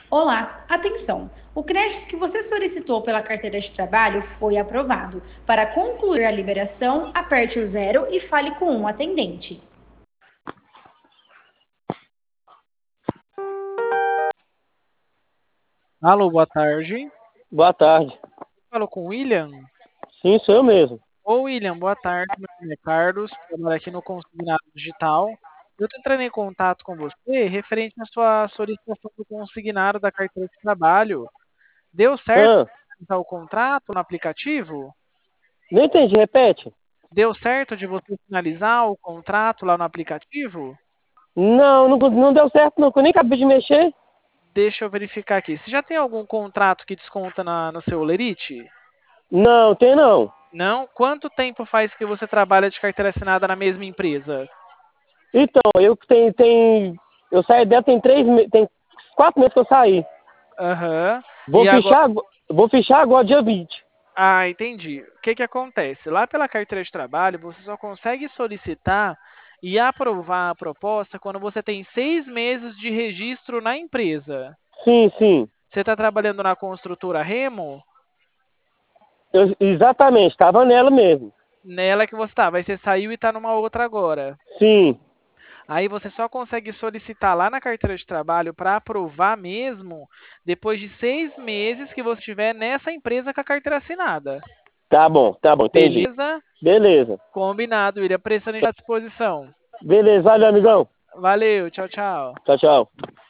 Olá, atenção! O crédito que você solicitou pela carteira de trabalho foi aprovado. Para concluir a liberação, aperte o zero e fale com um atendente. Alô, boa tarde. Boa tarde. Falo com o William. Sim, sou eu mesmo. Ô, William, boa tarde. Meu nome é Carlos, trabalho aqui no Consignado Digital. Eu estou entrando em contato com você referente à sua solicitação do consignado da carteira de trabalho. Deu certo Ah, finalizar o contrato no aplicativo? não entendi, repete. Deu certo de você finalizar o contrato lá no aplicativo? Não deu certo não, que eu nem acabei de mexer. Deixa eu verificar aqui. Você já tem algum contrato que desconta no seu Lerite? Não, tem não. Não? Quanto tempo faz que você trabalha de carteira assinada na mesma empresa? Então, eu saí dela tem 4 meses que eu saí. Aham. Vou E agora. fichar, vou fichar agora dia 20. Ah, entendi. O que que acontece? Lá pela carteira de trabalho, você só consegue solicitar e aprovar a proposta quando você tem 6 meses de registro na empresa. Sim, sim. Você está trabalhando na construtora Remo? Exatamente, estava nela mesmo. Nela que você está. Vai você saiu e está numa outra agora. Sim. Aí você só consegue solicitar lá na carteira de trabalho para aprovar mesmo depois de 6 meses que você estiver nessa empresa com a carteira assinada. Tá bom, entendi. Beleza? Beleza. Combinado, William. Prestando à disposição. Beleza, valeu, amigão. Valeu, tchau, tchau. Tchau, tchau.